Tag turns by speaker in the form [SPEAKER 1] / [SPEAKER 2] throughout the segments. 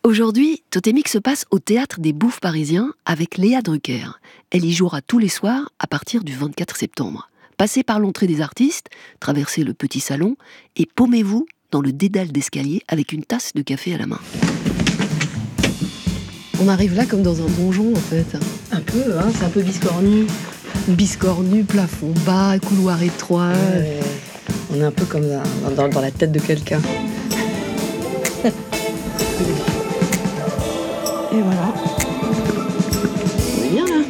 [SPEAKER 1] Aujourd'hui, Totémique se passe au Théâtre des Bouffes parisiens avec Léa Drucker. Elle y jouera tous les soirs à partir du 24 septembre. Passez par l'entrée des artistes, traversez le petit salon et paumez-vous dans le dédale d'escalier avec une tasse de café à la main. On arrive là comme dans un donjon en fait.
[SPEAKER 2] Un peu, hein, c'est un peu biscornu.
[SPEAKER 1] Biscornu, plafond bas, couloir étroit.
[SPEAKER 2] On est un peu comme dans la tête de quelqu'un.
[SPEAKER 1] Et voilà. On est bien là.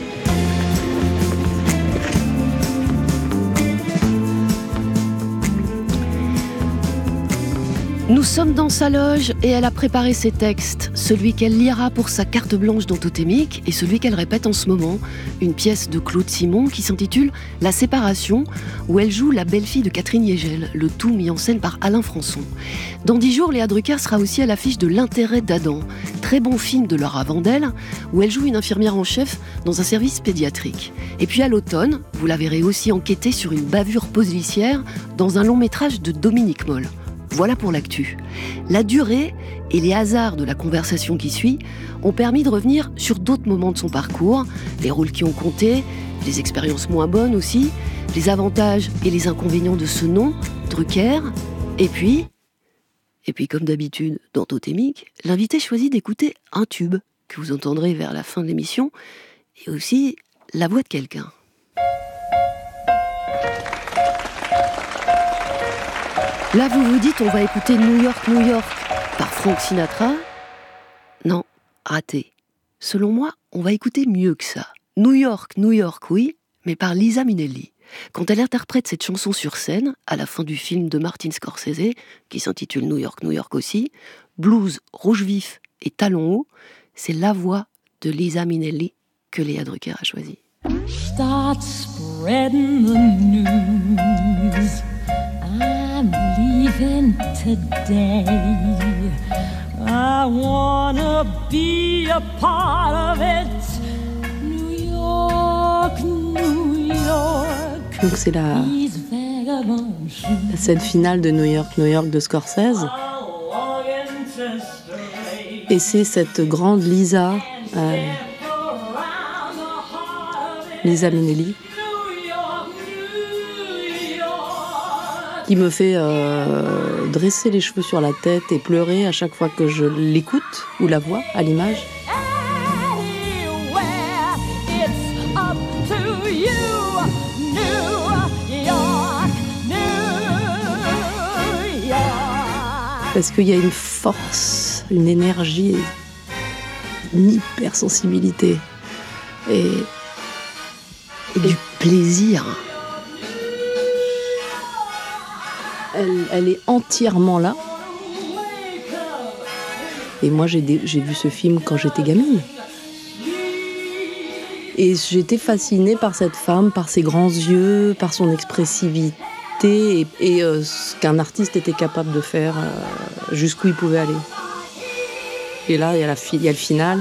[SPEAKER 1] Nous sommes dans sa loge et elle a préparé ses textes. Celui qu'elle lira pour sa carte blanche dans Totémique et celui qu'elle répète en ce moment. Une pièce de Claude Simon qui s'intitule « La séparation » où elle joue la belle-fille de Catherine Yegel, le tout mis en scène par Alain Françon. Dans 10 jours, Léa Drucker sera aussi à l'affiche de L'intérêt d'Adam, très bon film de Laura Vandel, où elle joue une infirmière en chef dans un service pédiatrique. Et puis à l'automne, vous la verrez aussi enquêter sur une bavure policière dans un long métrage de Dominique Moll. Voilà pour l'actu. La durée et les hasards de la conversation qui suit ont permis de revenir sur d'autres moments de son parcours, les rôles qui ont compté, les expériences moins bonnes aussi, les avantages et les inconvénients de ce nom, Drucker, et puis comme d'habitude dans Totémique, l'invité choisit d'écouter un tube que vous entendrez vers la fin de l'émission, et aussi la voix de quelqu'un. Là, vous vous dites, on va écouter New York, New York par Frank Sinatra. Non, raté. Selon moi, on va écouter mieux que ça. New York, New York, oui, mais par Liza Minnelli. Quand elle interprète cette chanson sur scène, à la fin du film de Martin Scorsese, qui s'intitule New York, New York aussi, blues, rouge vif et talons hauts, c'est la voix de Liza Minnelli que Léa Drucker a choisie.
[SPEAKER 3] Start spreading the news. I'm leaving today. I wanna be a part of it. New York, New York.
[SPEAKER 2] Donc c'est la scène finale de New York, New York de Scorsese. Et c'est cette grande Liza Minnelli, qui me fait dresser les cheveux sur la tête et pleurer à chaque fois que je l'écoute ou la vois à l'image. Parce qu'il y a une force, une énergie, une hypersensibilité et
[SPEAKER 1] du plaisir.
[SPEAKER 2] Elle est entièrement là. Et moi, j'ai vu ce film quand j'étais gamine. Et j'étais fascinée par cette femme, par ses grands yeux, par son expressivité et ce qu'un artiste était capable de faire, jusqu'où il pouvait aller. Et là, il y a le final.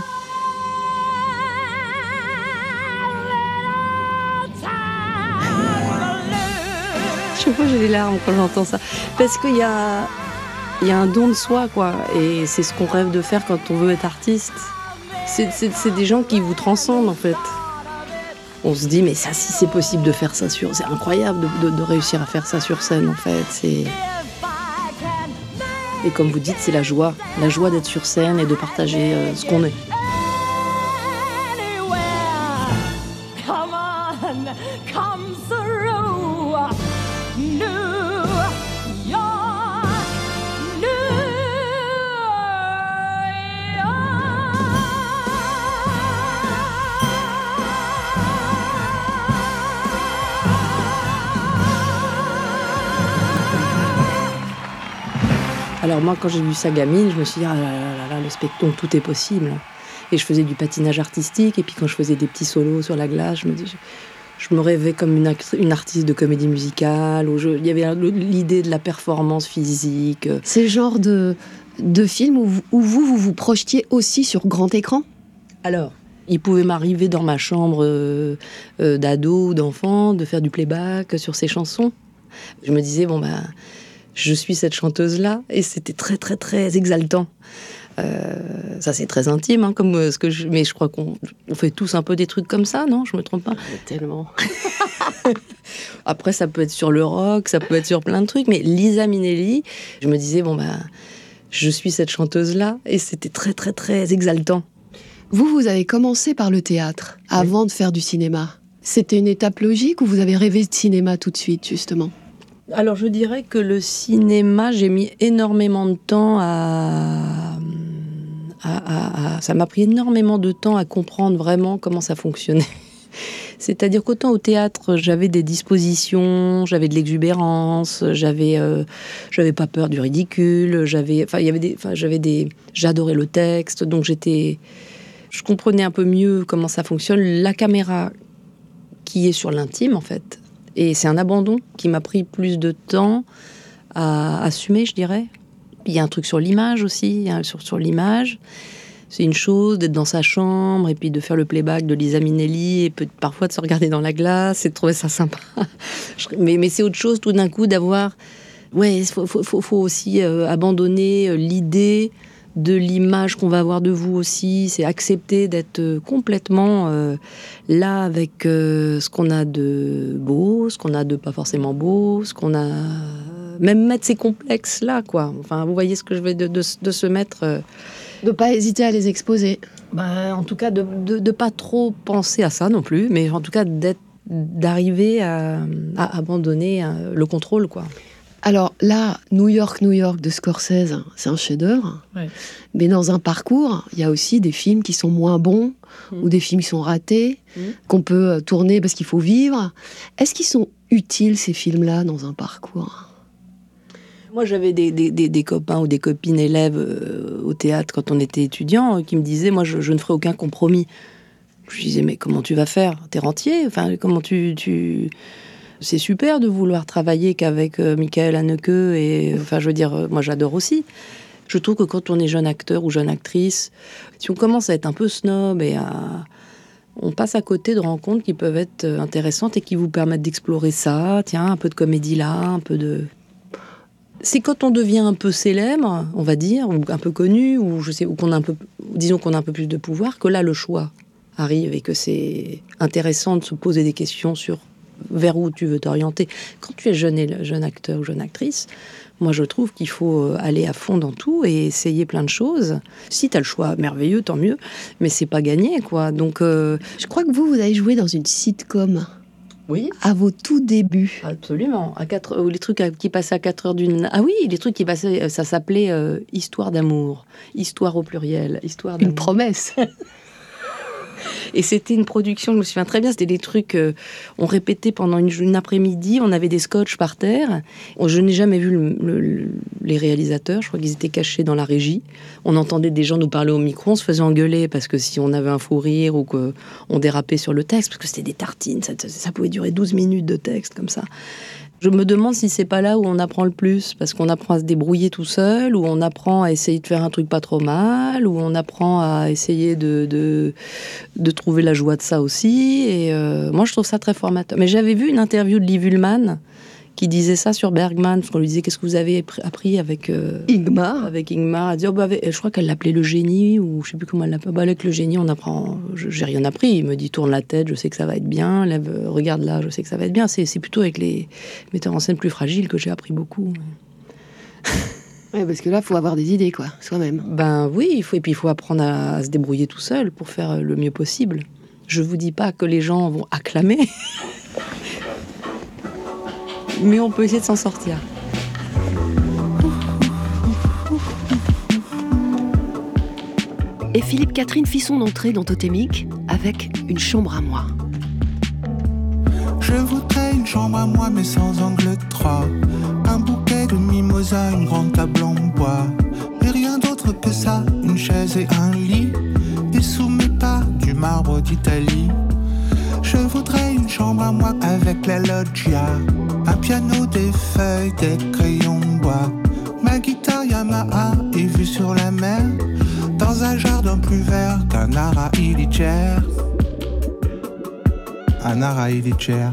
[SPEAKER 2] Chaque fois, j'ai des larmes quand j'entends ça. Parce qu'il y a un don de soi, quoi. Et c'est ce qu'on rêve de faire quand on veut être artiste. C'est des gens qui vous transcendent, en fait. On se dit, mais ça, si c'est possible de faire ça c'est incroyable de réussir à faire ça sur scène, en fait. Et comme vous dites, c'est la joie d'être sur scène et de partager ce qu'on est. Alors moi, quand j'ai vu ça gamine, je me suis dit, ah là là, le spectacle, tout est possible. Et je faisais du patinage artistique, et puis quand je faisais des petits solos sur la glace, je me rêvais comme une artiste de comédie musicale, où il y avait l'idée de la performance physique.
[SPEAKER 1] C'est le genre de film où vous projetiez aussi sur grand écran ?
[SPEAKER 2] Alors, il pouvait m'arriver dans ma chambre d'ado ou d'enfant de faire du playback sur ces chansons. Je me disais, je suis cette chanteuse-là, et c'était très, très, très exaltant. Ça, c'est très intime, hein, mais je crois qu'on fait tous un peu des trucs comme ça, non ? Je me trompe pas ?
[SPEAKER 1] Tellement.
[SPEAKER 2] Après, ça peut être sur le rock, ça peut être sur plein de trucs, mais Liza Minnelli, je me disais, je suis cette chanteuse-là, et c'était très, très, très exaltant.
[SPEAKER 1] Vous avez commencé par le théâtre, avant de faire du cinéma. C'était une étape logique ou vous avez rêvé de cinéma tout de suite, justement ?
[SPEAKER 2] Alors, je dirais que le cinéma, j'ai mis énormément de temps ça m'a pris énormément de temps à comprendre vraiment comment ça fonctionnait. C'est-à-dire qu'autant au théâtre, j'avais des dispositions, j'avais de l'exubérance, j'avais pas peur du ridicule, j'adorais le texte, donc je comprenais un peu mieux comment ça fonctionne. La caméra qui est sur l'intime, en fait, et c'est un abandon qui m'a pris plus de temps à assumer, je dirais. Il y a un truc sur l'image aussi, sur l'image. C'est une chose d'être dans sa chambre et puis de faire le playback de Liza Minnelli et parfois de se regarder dans la glace et de trouver ça sympa. Mais c'est autre chose tout d'un coup d'avoir... Ouais, il faut aussi abandonner l'idée de l'image qu'on va avoir de vous aussi. C'est accepter d'être complètement là avec ce qu'on a de beau, ce qu'on a de pas forcément beau, ce qu'on a... Même mettre ces complexes-là, quoi. Enfin, vous voyez ce que je veux de se mettre...
[SPEAKER 1] De pas hésiter à les exposer.
[SPEAKER 2] En tout cas, de pas trop penser à ça non plus, mais en tout cas d'arriver à abandonner le contrôle, quoi.
[SPEAKER 1] Alors là, New York de Scorsese, c'est un chef-d'œuvre. Ouais. Mais dans un parcours, il y a aussi des films qui sont moins bons ou des films qui sont ratés, qu'on peut tourner parce qu'il faut vivre. Est-ce qu'ils sont utiles, ces films-là, dans un parcours ?
[SPEAKER 2] Moi, j'avais des copains ou des copines élèves au théâtre quand on était étudiants qui me disaient, moi, je ne ferai aucun compromis. Je disais, mais comment tu vas faire ? T'es rentier ? Enfin, comment tu... C'est super de vouloir travailler qu'avec Michael Haneke et... Enfin, je veux dire, moi, j'adore aussi. Je trouve que quand on est jeune acteur ou jeune actrice, si on commence à être un peu snob et on passe à côté de rencontres qui peuvent être intéressantes et qui vous permettent d'explorer ça. Tiens, un peu de comédie là, un peu de... C'est quand on devient un peu célèbre, on va dire, ou un peu connu, ou qu'on a un peu, disons qu'on a un peu plus de pouvoir, que là le choix arrive et que c'est intéressant de se poser des questions sur vers où tu veux t'orienter. Quand tu es jeune acteur ou jeune actrice, moi je trouve qu'il faut aller à fond dans tout et essayer plein de choses. Si tu as le choix, merveilleux, tant mieux, mais c'est pas gagné, quoi. Donc,
[SPEAKER 1] je crois que vous avez joué dans une sitcom.
[SPEAKER 2] Oui.
[SPEAKER 1] À vos tout débuts.
[SPEAKER 2] Absolument. Les trucs qui passaient à 4 heures d'une... Ah oui, les trucs qui passaient, ça s'appelait Histoire d'amour. Histoire au pluriel. Histoire d'amour.
[SPEAKER 1] Une promesse.
[SPEAKER 2] Et c'était une production, je me souviens très bien, c'était des trucs... on répétait pendant une après-midi, on avait des scotch par terre. Je n'ai jamais vu les réalisateurs, je crois qu'ils étaient cachés dans la régie. On entendait des gens nous parler au micro, on se faisait engueuler parce que si on avait un fou rire ou qu'on dérapait sur le texte, parce que c'était des tartines, ça pouvait durer 12 minutes de texte comme ça. Je me demande si c'est pas là où on apprend le plus, parce qu'on apprend à se débrouiller tout seul, ou on apprend à essayer de faire un truc pas trop mal, ou on apprend à essayer de trouver la joie de ça aussi. Et moi, je trouve ça très formateur. Mais j'avais vu une interview de Liv Ullmann qui disait ça sur Bergman, parce qu'on lui disait qu'est-ce que vous avez appris avec
[SPEAKER 1] Ingmar.
[SPEAKER 2] Avec Ingmar, elle dit je crois qu'elle l'appelait le génie, ou je sais plus comment elle l'appelait. Avec le génie, on apprend. J'ai rien appris. Il me dit tourne la tête, je sais que ça va être bien. Regarde là, je sais que ça va être bien. C'est plutôt avec les metteurs en scène plus fragiles que j'ai appris beaucoup.
[SPEAKER 1] Ouais, parce que là, il faut avoir des idées, quoi, soi-même.
[SPEAKER 2] Oui, il faut apprendre à se débrouiller tout seul pour faire le mieux possible. Je vous dis pas que les gens vont acclamer. Mais on peut essayer de s'en sortir.
[SPEAKER 1] Et Philippe Catherine fit son entrée dans Totémique avec une chambre à moi.
[SPEAKER 4] Je voudrais une chambre à moi mais sans angle 3. Un bouquet de mimosa, une grande table en bois. Et rien d'autre que ça, une chaise et un lit. Et sous mes pas, du marbre d'Italie. Je voudrais une chambre à moi avec la loggia. Un piano, des feuilles, des crayons de bois. Ma guitare Yamaha et vue sur la mer. Dans un jardin plus vert qu'un Nara Illicher. Un Nara Illicher.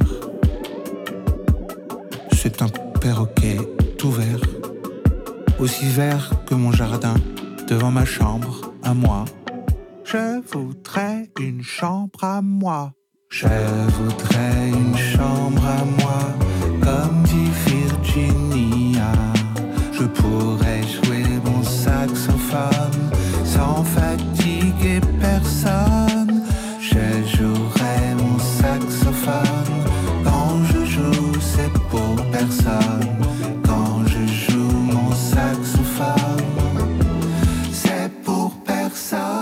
[SPEAKER 4] C'est un perroquet tout vert. Aussi vert que mon jardin. devant ma chambre à moi. Je voudrais une chambre à moi. Je voudrais une chambre à moi, comme dit Virginia. Je pourrais jouer mon saxophone sans fatiguer personne. Je jouerai mon saxophone. Quand je joue, c'est pour personne. Quand je joue mon saxophone, c'est pour personne.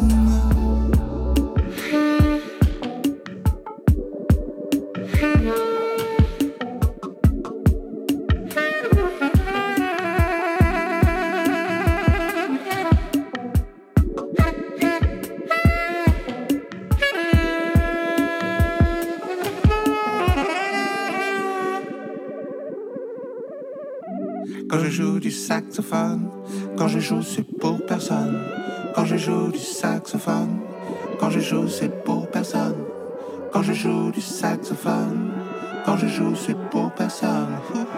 [SPEAKER 4] Quand je joue du saxophone, quand je joue c'est pour personne. Quand je joue du saxophone, quand je joue c'est pour personne. Quand je joue du saxophone, quand je joue c'est pour personne.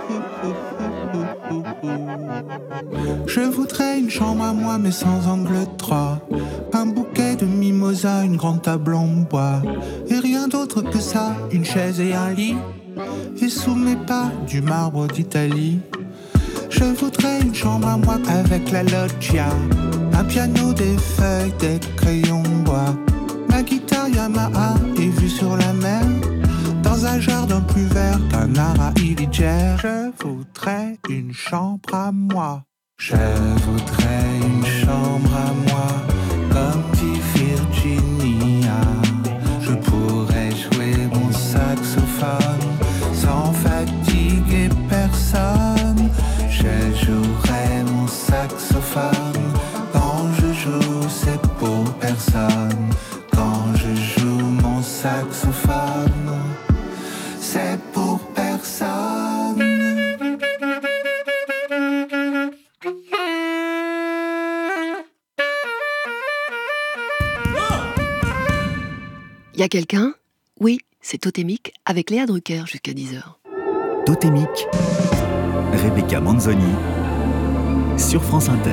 [SPEAKER 4] Je voudrais une chambre à moi mais sans angle droit. Un bouquet de mimosa, une grande table en bois. Et rien d'autre que ça, une chaise et un lit. Et sous mes pas, du marbre d'Italie. Je voudrais une chambre à moi avec la loggia. Un piano, des feuilles, des crayons bois. Ma guitare Yamaha et vue sur la mer. Dans un jardin plus vert qu'un Nara Illiger. Je voudrais une chambre à moi. Je voudrais une chambre à moi, comme dit Virginia. Je pourrais jouer mon saxophone sans fatiguer personne. Je jouerai mon saxophone. Quand je joue, c'est pour personne. Quand je joue mon saxophone, c'est pour personne.
[SPEAKER 1] Y a quelqu'un ? Oui, c'est Totémique avec Léa Drucker jusqu'à 10h.
[SPEAKER 5] Totémique, Rebecca Manzoni, sur France Inter.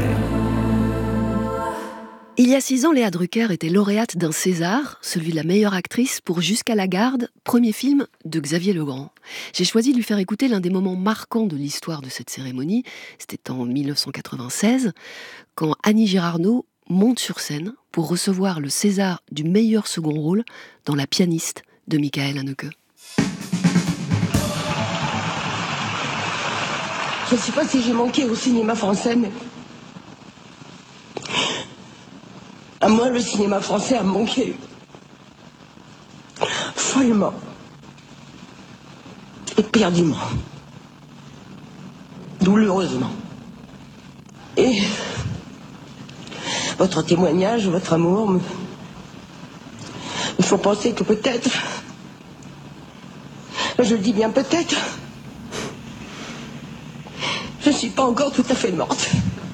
[SPEAKER 1] Il y a 6 ans, Léa Drucker était lauréate d'un César, celui de la meilleure actrice pour Jusqu'à la garde, premier film de Xavier Legrand. J'ai choisi de lui faire écouter l'un des moments marquants de l'histoire de cette cérémonie. C'était en 1996, quand Annie Girardot monte sur scène pour recevoir le César du meilleur second rôle dans La pianiste de Michael Haneke.
[SPEAKER 6] Je ne sais pas si j'ai manqué au cinéma français, mais... à moi, le cinéma français a manqué. Follement. Éperdument. Douloureusement. Et... votre témoignage, votre amour me font penser que peut-être... je le dis bien peut-être... je ne suis pas encore tout à fait morte.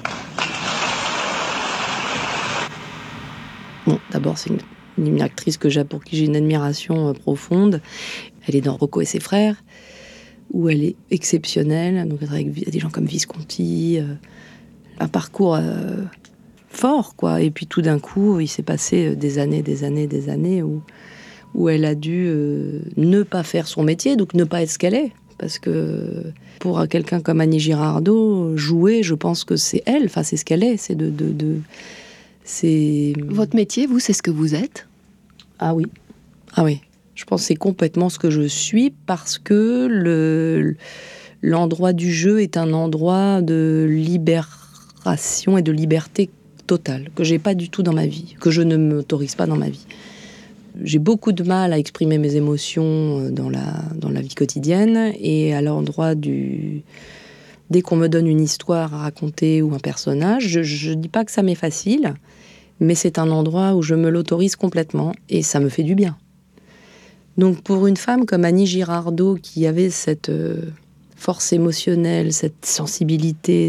[SPEAKER 2] Bon, d'abord, c'est une actrice pour qui j'ai une admiration profonde. Elle est dans Rocco et ses frères, où elle est exceptionnelle. Donc, avec des gens comme Visconti, un parcours fort, quoi. Et puis, tout d'un coup, il s'est passé des années où elle a dû ne pas faire son métier, donc ne pas être ce qu'elle est. Parce que pour quelqu'un comme Annie Girardot, jouer, je pense que c'est elle, enfin, c'est ce qu'elle est, c'est c'est...
[SPEAKER 1] Votre métier, vous, c'est ce que vous êtes ?
[SPEAKER 2] Ah oui. Je pense que c'est complètement ce que je suis, parce que l'endroit du jeu est un endroit de libération et de liberté totale, que j'ai pas du tout dans ma vie, que je ne m'autorise pas dans ma vie. J'ai beaucoup de mal à exprimer mes émotions dans la vie quotidienne, et à l'endroit dès qu'on me donne une histoire à raconter ou un personnage, je dis pas que ça m'est facile, mais c'est un endroit où je me l'autorise complètement, et ça me fait du bien. Donc pour une femme comme Annie Girardot, qui avait cette force émotionnelle, cette sensibilité,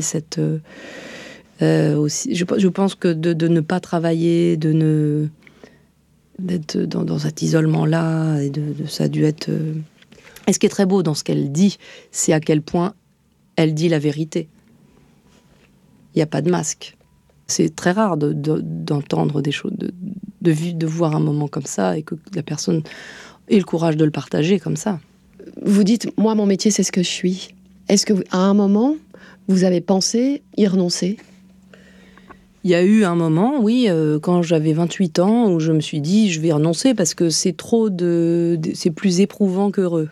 [SPEAKER 2] aussi, je pense que de ne pas travailler, d'être dans cet isolement-là, et ça a dû être... Et ce qui est très beau dans ce qu'elle dit, c'est à quel point elle dit la vérité. Il n'y a pas de masque. C'est très rare d'entendre des choses, de voir un moment comme ça et que la personne ait le courage de le partager comme ça.
[SPEAKER 1] Vous dites, moi, mon métier, c'est ce que je suis. Est-ce qu'à un moment, vous avez pensé y renoncer ?
[SPEAKER 2] Il y a eu un moment, oui, quand j'avais 28 ans, où je me suis dit, je vais renoncer parce que c'est c'est plus éprouvant qu'heureux.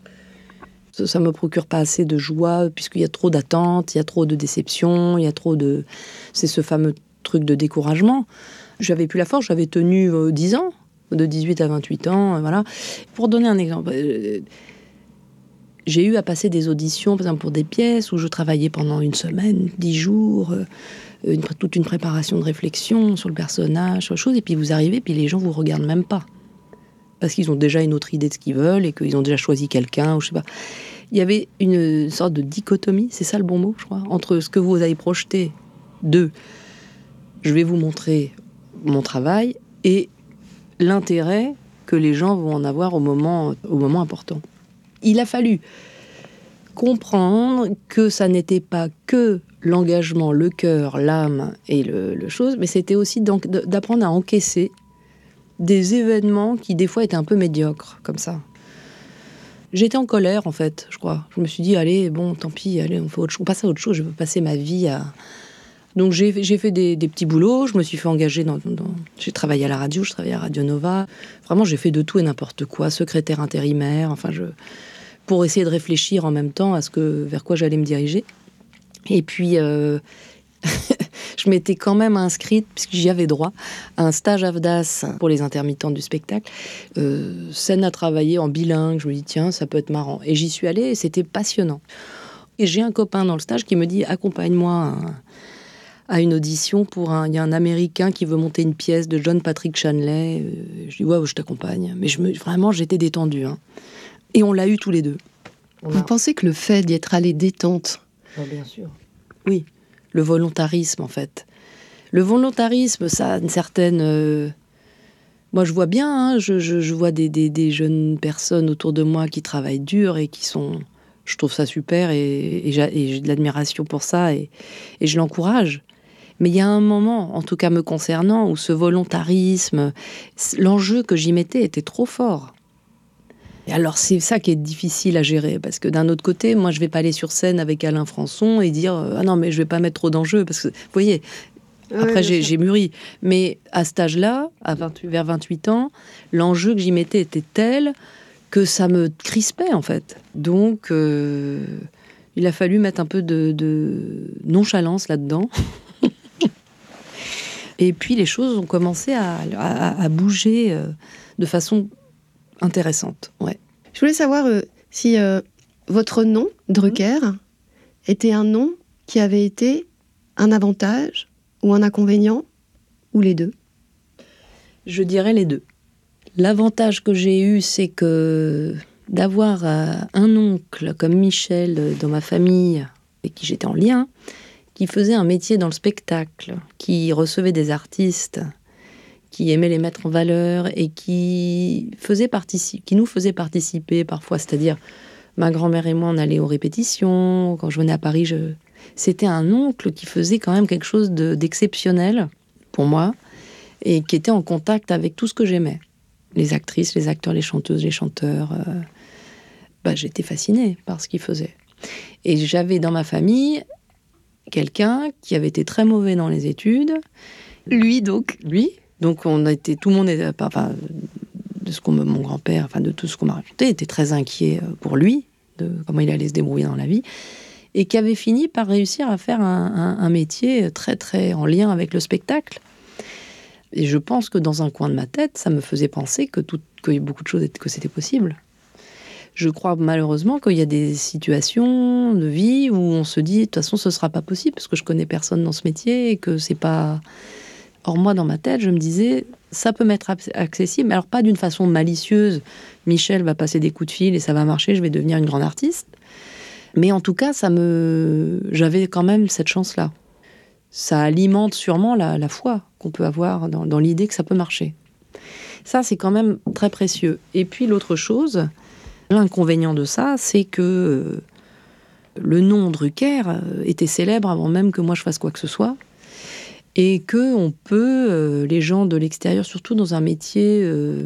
[SPEAKER 2] Ça me procure pas assez de joie, puisqu'il y a trop d'attentes, il y a trop de déceptions, il y a trop de... C'est ce fameux truc de découragement. J'avais plus la force, j'avais tenu 10 ans, de 18 à 28 ans, voilà. Pour donner un exemple, j'ai eu à passer des auditions, par exemple, pour des pièces où je travaillais pendant une semaine, 10 jours, toute une préparation de réflexion sur le personnage, sur les choses, et puis vous arrivez, puis les gens vous regardent même pas. Parce qu'ils ont déjà une autre idée de ce qu'ils veulent et qu'ils ont déjà choisi quelqu'un, ou je sais pas. Il y avait une sorte de dichotomie, c'est ça le bon mot, je crois, entre ce que vous avez projeté de « je vais vous montrer mon travail » et l'intérêt que les gens vont en avoir au moment important. Il a fallu comprendre que ça n'était pas que l'engagement, le cœur, l'âme et le chose, mais c'était aussi d'apprendre à encaisser des événements qui, des fois, étaient un peu médiocres, comme ça. J'étais en colère, en fait, je crois. Je me suis dit, allez, bon, tant pis, allez, on passe à autre chose, je veux passer ma vie à... Donc, j'ai fait des petits boulots, je me suis fait engager J'ai travaillé à la radio, je travaillais à Radio Nova. Vraiment, j'ai fait de tout et n'importe quoi, secrétaire intérimaire, enfin, pour essayer de réfléchir en même temps vers quoi j'allais me diriger. Et puis... je m'étais quand même inscrite, puisque j'y avais droit, à un stage AFDAS pour les intermittents du spectacle. Scène à travailler en bilingue. Je me dis, tiens, ça peut être marrant. Et j'y suis allée et c'était passionnant. Et j'ai un copain dans le stage qui me dit, accompagne-moi à une audition il y a un Américain qui veut monter une pièce de John Patrick Shanley. Je dis, ouais, je t'accompagne. Mais vraiment, j'étais détendue. Hein. Et on l'a eu tous les deux.
[SPEAKER 1] Vous pensez que le fait d'y être allé détente...
[SPEAKER 2] Oh, bien sûr. Oui. Le volontarisme, en fait. Le volontarisme, ça a une certaine... Moi, je vois bien, hein, je vois des jeunes personnes autour de moi qui travaillent dur et qui sont... Je trouve ça super et j'ai de l'admiration pour ça et je l'encourage. Mais il y a un moment, en tout cas me concernant, où ce volontarisme, l'enjeu que j'y mettais était trop fort. Et alors, c'est ça qui est difficile à gérer, parce que d'un autre côté, moi, je vais pas aller sur scène avec Alain Françon et dire « Ah non, mais je vais pas mettre trop d'enjeux », parce que, vous voyez, après, j'ai mûri. Mais à cet âge-là, vers 28 ans, l'enjeu que j'y mettais était tel que ça me crispait, en fait. Donc, il a fallu mettre un peu de nonchalance là-dedans. Et puis, les choses ont commencé à bouger de façon... intéressante, ouais.
[SPEAKER 1] Je voulais savoir si votre nom, Drucker, était un nom qui avait été un avantage ou un inconvénient, ou les deux ?
[SPEAKER 2] Je dirais les deux. L'avantage que j'ai eu, c'est que d'avoir un oncle comme Michel dans ma famille, avec qui j'étais en lien, qui faisait un métier dans le spectacle, qui recevait des artistes... qui aimait les mettre en valeur et qui nous faisait participer parfois. C'est-à-dire, ma grand-mère et moi, on allait aux répétitions. Quand je venais à Paris, c'était un oncle qui faisait quand même quelque chose d'exceptionnel pour moi et qui était en contact avec tout ce que j'aimais. Les actrices, les acteurs, les chanteuses, les chanteurs. J'étais fascinée par ce qu'il faisait. Et j'avais dans ma famille quelqu'un qui avait été très mauvais dans les études.
[SPEAKER 1] Lui, donc ?
[SPEAKER 2] Lui. Donc tout le monde, de ce mon grand-père, enfin de tout ce qu'on m'a raconté, était très inquiet pour lui, de comment il allait se débrouiller dans la vie, et qui avait fini par réussir à faire un métier très très en lien avec le spectacle. Et je pense que dans un coin de ma tête, ça me faisait penser que beaucoup de choses, que c'était possible. Je crois malheureusement qu'il y a des situations de vie où on se dit, de toute façon, ce sera pas possible, parce que je connais personne dans ce métier, et que c'est pas... Or, moi, dans ma tête, je me disais, ça peut m'être accessible, mais alors pas d'une façon malicieuse. Michel va passer des coups de fil et ça va marcher, je vais devenir une grande artiste. Mais en tout cas, j'avais quand même cette chance-là. Ça alimente sûrement la foi qu'on peut avoir dans l'idée que ça peut marcher. Ça, c'est quand même très précieux. Et puis, l'autre chose, l'inconvénient de ça, c'est que le nom Drucker était célèbre avant même que moi je fasse quoi que ce soit. Et qu'on peut, les gens de l'extérieur, surtout dans un métier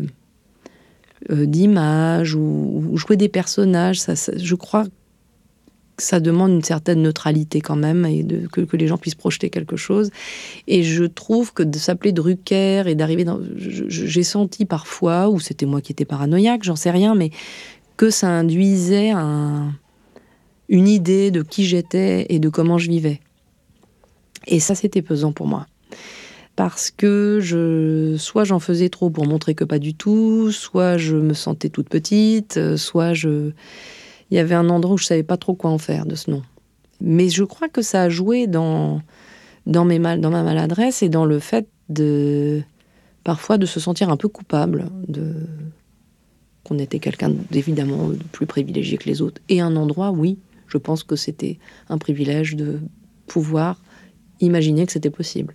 [SPEAKER 2] d'image ou jouer des personnages, je crois que ça demande une certaine neutralité quand même, et que les gens puissent projeter quelque chose. Et je trouve que de s'appeler Drucker et d'arriver dans... J'ai senti parfois, ou c'était moi qui étais paranoïaque, j'en sais rien, mais que ça induisait une idée de qui j'étais et de comment je vivais. Et ça, c'était pesant pour moi. Parce que soit j'en faisais trop pour montrer que pas du tout, soit je me sentais toute petite, soit il y avait un endroit où je savais pas trop quoi en faire de ce nom. Mais je crois que ça a joué dans ma maladresse et dans le fait parfois de se sentir un peu coupable, qu'on était quelqu'un d'évidemment de plus privilégié que les autres. Et un endroit, oui, je pense que c'était un privilège de pouvoir imaginer que c'était possible.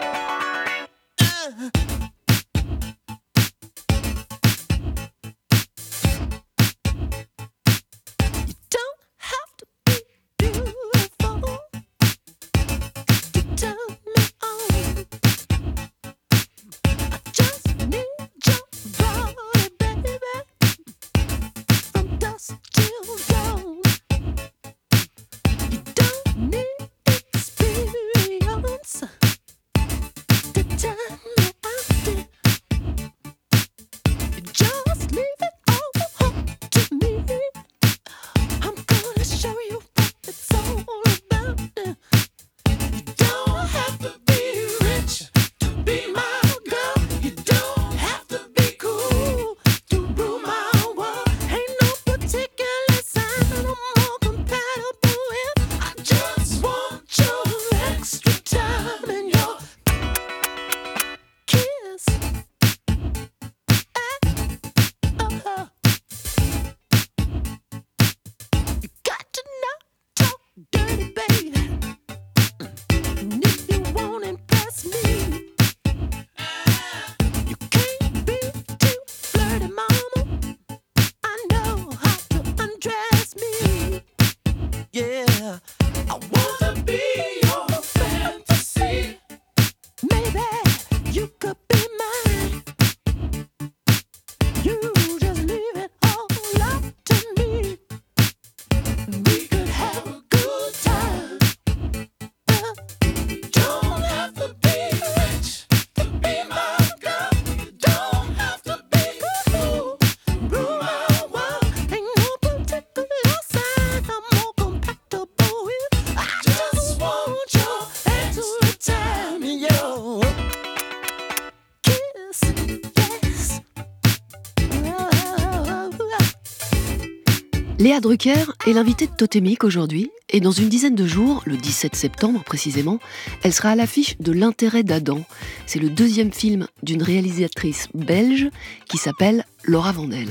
[SPEAKER 1] Léa Drucker est l'invitée de Totémique aujourd'hui, et dans une dizaine de jours, le 17 septembre précisément, elle sera à l'affiche de L'intérêt d'Adam. C'est le deuxième film d'une réalisatrice belge qui s'appelle Laura Vandel.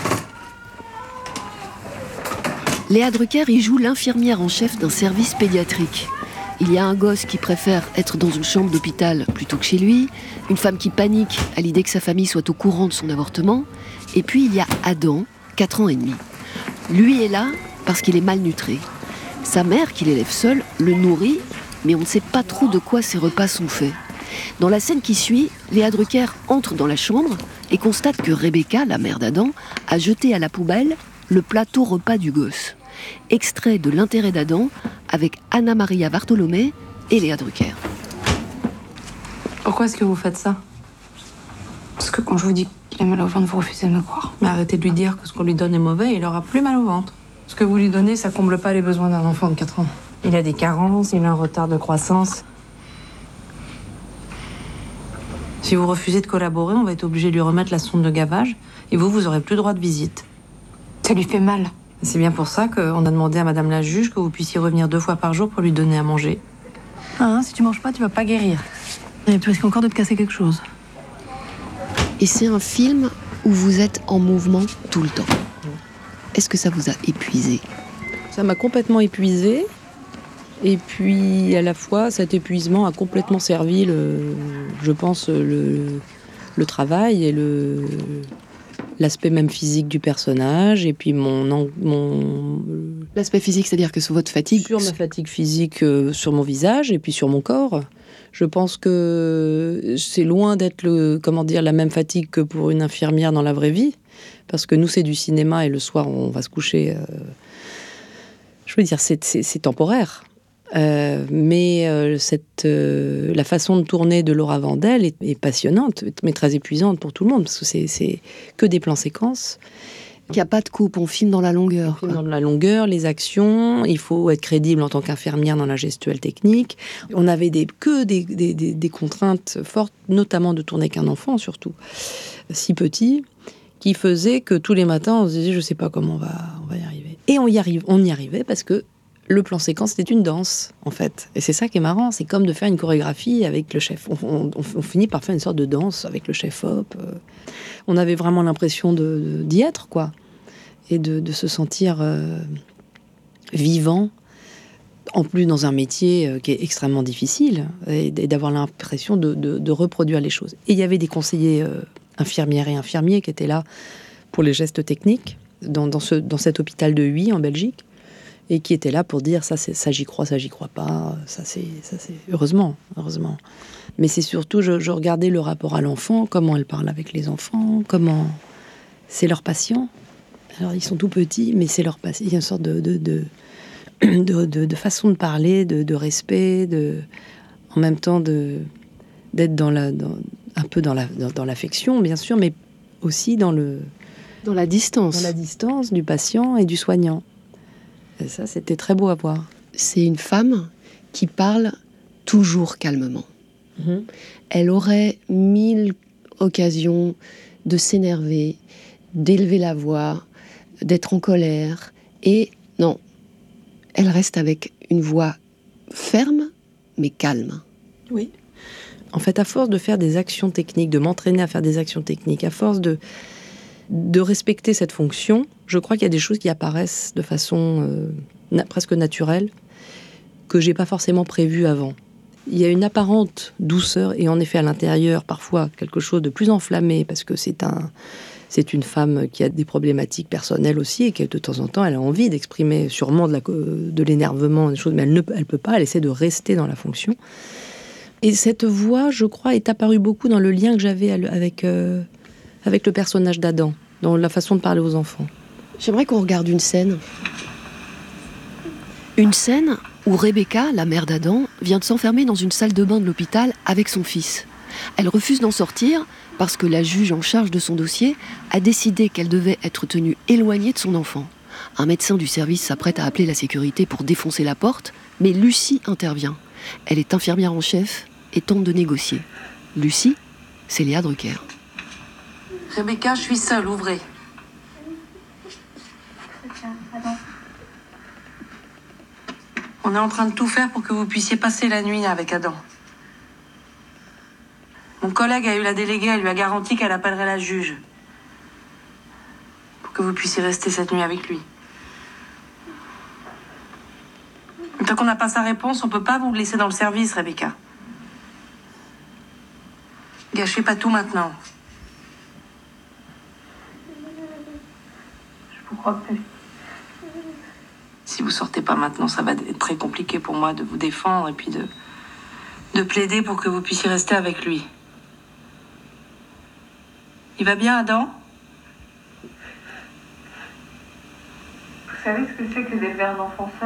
[SPEAKER 1] Léa Drucker y joue l'infirmière en chef d'un service pédiatrique. Il y a un gosse qui préfère être dans une chambre d'hôpital plutôt que chez lui, une femme qui panique à l'idée que sa famille soit au courant de son avortement, et puis il y a Adam, 4 ans et demi. Lui est là parce qu'il est malnutré. Sa mère, qui l'élève seule, le nourrit, mais on ne sait pas trop de quoi ses repas sont faits. Dans la scène qui suit, Léa Drucker entre dans la chambre et constate que Rebecca, la mère d'Adam, a jeté à la poubelle le plateau repas du gosse. Extrait de L'intérêt d'Adam avec Anna Maria Bartholomé et Léa Drucker.
[SPEAKER 2] Pourquoi est-ce que vous faites ça ?
[SPEAKER 7] Parce que quand je vous dis qu'il a mal au ventre, vous refusez de me croire.
[SPEAKER 2] Mais arrêtez de lui dire que ce qu'on lui donne est mauvais et il aura plus mal au ventre. Ce que vous lui donnez, ça comble pas les besoins d'un enfant de 4 ans. Il a des carences, il a un retard de croissance. Si vous refusez de collaborer, on va être obligé de lui remettre la sonde de gavage et vous aurez plus droit de visite.
[SPEAKER 7] Ça lui fait mal.
[SPEAKER 2] C'est bien pour ça qu'on a demandé à madame la juge que vous puissiez revenir 2 fois par jour pour lui donner à manger. Si tu manges pas, tu vas pas guérir. Et tu risques encore de te casser quelque chose.
[SPEAKER 1] Et c'est un film où vous êtes en mouvement tout le temps. Est-ce que ça vous a épuisé ?
[SPEAKER 2] Ça m'a complètement épuisée. Et puis, à la fois, cet épuisement a complètement servi, je pense, le travail et l'aspect même physique du personnage. Et puis,
[SPEAKER 1] L'aspect physique, c'est-à-dire que sur votre fatigue...
[SPEAKER 2] Sur ma fatigue physique, sur mon visage et puis sur mon corps. Je pense que c'est loin d'être la même fatigue que pour une infirmière dans la vraie vie, parce que nous, c'est du cinéma et le soir, on va se coucher. Je veux dire, c'est temporaire. Mais la façon de tourner de Laura Vandel est passionnante, mais très épuisante pour tout le monde, parce que c'est que des plans séquences.
[SPEAKER 1] Il n'y a pas de coupe, on filme dans la longueur.
[SPEAKER 2] On filme dans la longueur, les actions, il faut être crédible en tant qu'infirmière dans la gestuelle technique. On avait que des contraintes fortes, notamment de tourner qu'un enfant, surtout, si petit, qui faisait que tous les matins, on se disait, je ne sais pas comment on va y arriver. Et on y arrivait parce que le plan séquence, c'était une danse, en fait. Et c'est ça qui est marrant, c'est comme de faire une chorégraphie avec le chef. On finit par faire une sorte de danse avec le chef-op. On avait vraiment l'impression d'y être, quoi. Et de se sentir vivant, en plus dans un métier qui est extrêmement difficile, et d'avoir l'impression de reproduire les choses. Et il y avait des conseillers infirmières et infirmiers qui étaient là pour les gestes techniques, dans cet hôpital de Huy, en Belgique, et qui étaient là pour dire ça j'y crois pas, ça c'est heureusement. Mais c'est surtout, je regardais le rapport à l'enfant, comment elle parle avec les enfants, comment c'est leur patient. Alors ils sont tout petits, mais c'est leur patient. Il y a une sorte de façon de parler, de respect, en même temps d'être un peu dans l'affection, bien sûr, mais aussi dans la distance du patient et du soignant. Et ça, c'était très beau à voir.
[SPEAKER 1] C'est une femme qui parle toujours calmement.
[SPEAKER 2] Mm-hmm.
[SPEAKER 1] Elle aurait 1000 occasions de s'énerver, d'élever la voix, d'être en colère. Et non, elle reste avec une voix ferme, mais calme.
[SPEAKER 2] Oui. En fait, à force de faire des actions techniques, de m'entraîner à faire des actions techniques, à force de respecter cette fonction, je crois qu'il y a des choses qui apparaissent de façon presque naturelle, que j'ai pas forcément prévues avant. Il y a une apparente douceur, et en effet à l'intérieur, parfois quelque chose de plus enflammé, parce que c'est une femme qui a des problématiques personnelles aussi, et qui de temps en temps, elle a envie d'exprimer sûrement de l'énervement, des choses, mais elle peut pas, elle essaie de rester dans la fonction. Et cette voix, je crois, est apparue beaucoup dans le lien que j'avais avec le personnage d'Adam, dans la façon de parler aux enfants.
[SPEAKER 1] J'aimerais qu'on regarde une scène. Une scène où Rebecca, la mère d'Adam, vient de s'enfermer dans une salle de bain de l'hôpital avec son fils. Elle refuse d'en sortir parce que la juge en charge de son dossier a décidé qu'elle devait être tenue éloignée de son enfant. Un médecin du service s'apprête à appeler la sécurité pour défoncer la porte, mais Lucie intervient. Elle est infirmière en chef et tente de négocier. Lucie, c'est Léa Drucker.
[SPEAKER 7] Rebecca, je suis seule, ouvrez. On est en train de tout faire pour que vous puissiez passer la nuit avec Adam. Mon collègue a eu la déléguée, elle lui a garanti qu'elle appellerait la juge. Pour que vous puissiez rester cette nuit avec lui. Mais tant qu'on n'a pas sa réponse, on peut pas vous laisser dans le service, Rebecca. Gâchez pas tout maintenant. Je vous crois plus. Si vous sortez pas maintenant, ça va être très compliqué pour moi de vous défendre et puis de plaider pour que vous puissiez rester avec lui. Il va bien, Adam ?
[SPEAKER 8] Vous savez ce que c'est que d'élever un enfant seul ?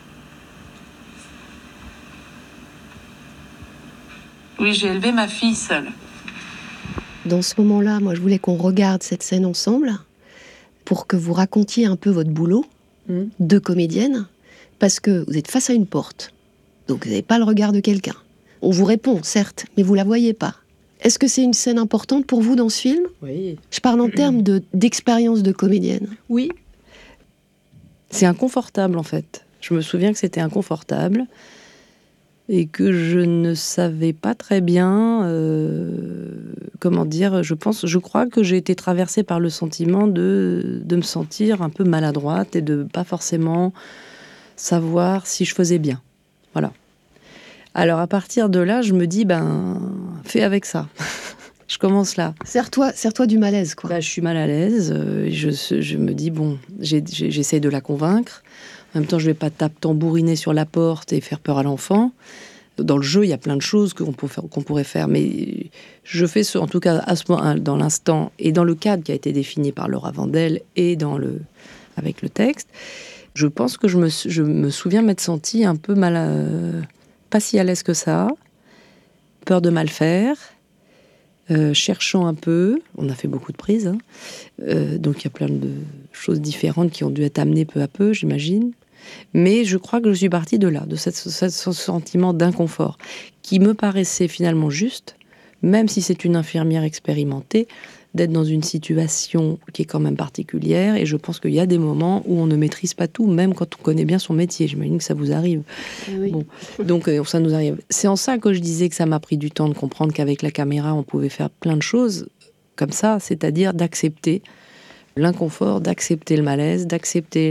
[SPEAKER 7] Oui, j'ai élevé ma fille seule.
[SPEAKER 1] Dans ce moment-là, moi, je voulais qu'on regarde cette scène ensemble pour que vous racontiez un peu votre boulot de comédienne, parce que vous êtes face à une porte, donc vous n'avez pas le regard de quelqu'un. On vous répond, certes, mais vous la voyez pas. Est-ce que c'est une scène importante pour vous dans ce film ?
[SPEAKER 2] Oui.
[SPEAKER 1] Je parle en termes d'expérience de comédienne.
[SPEAKER 2] Oui. C'est inconfortable, en fait. Je me souviens que c'était inconfortable et que je ne savais pas très bien comment dire. Je crois que j'ai été traversée par le sentiment de me sentir un peu maladroite et de pas forcément savoir si je faisais bien. Voilà. Alors à partir de là, je me dis fais avec ça. Je commence là.
[SPEAKER 1] Serre-toi du malaise, quoi.
[SPEAKER 2] Je suis mal à l'aise. Je me dis j'essaie de la convaincre. En même temps, je vais pas tambouriner sur la porte et faire peur à l'enfant. Dans le jeu, il y a plein de choses qu'on pourrait faire, mais je fais en tout cas à ce moment, dans l'instant et dans le cadre qui a été défini par Laura Vandel et avec le texte. Je pense que je me souviens m'être sentie un peu pas si à l'aise que ça, peur de mal faire, cherchant un peu. On a fait beaucoup de prises, hein. Donc il y a plein de choses différentes qui ont dû être amenées peu à peu, j'imagine. Mais je crois que je suis partie de là, de ce sentiment d'inconfort, qui me paraissait finalement juste, même si c'est une infirmière expérimentée, d'être dans une situation qui est quand même particulière. Et je pense qu'il y a des moments où on ne maîtrise pas tout, même quand on connaît bien son métier. J'imagine que ça vous arrive.
[SPEAKER 1] Oui.
[SPEAKER 2] Bon, donc ça nous arrive. C'est en ça que je disais que ça m'a pris du temps de comprendre qu'avec la caméra, on pouvait faire plein de choses comme ça, c'est-à-dire d'accepter l'inconfort, d'accepter le malaise, d'accepter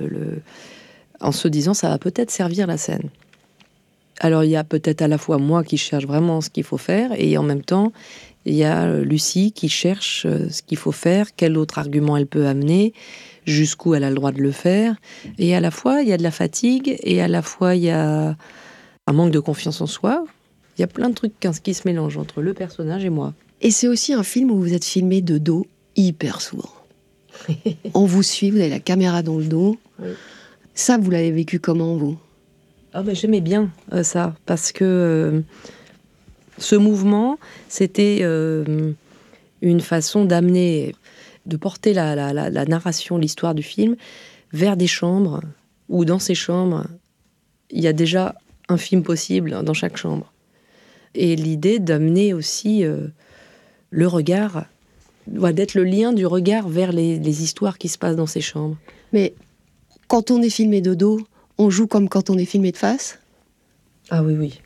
[SPEAKER 2] en se disant ça va peut-être servir la scène. Alors il y a peut-être à la fois moi qui cherche vraiment ce qu'il faut faire, et en même temps il y a Lucie qui cherche ce qu'il faut faire, quel autre argument elle peut amener, jusqu'où elle a le droit de le faire. Et à la fois il y a de la fatigue, et à la fois il y a un manque de confiance en soi. Il y a plein de trucs qui se mélangent entre le personnage et moi.
[SPEAKER 1] Et c'est aussi un film où vous êtes filmé de dos hyper souvent. On vous suit, vous avez la caméra dans le dos.
[SPEAKER 2] Oui.
[SPEAKER 1] Ça, vous l'avez vécu comment, vous ?
[SPEAKER 2] Ah ben, j'aimais bien ça, parce que ce mouvement, c'était une façon d'amener, de porter la narration, l'histoire du film, vers des chambres, où dans ces chambres, il y a déjà un film possible dans chaque chambre. Et l'idée d'amener aussi le regard, d'être le lien du regard vers les histoires qui se passent dans ces chambres.
[SPEAKER 1] Mais quand on est filmé de dos, on joue comme quand on est filmé de face ?
[SPEAKER 2] Ah oui, oui.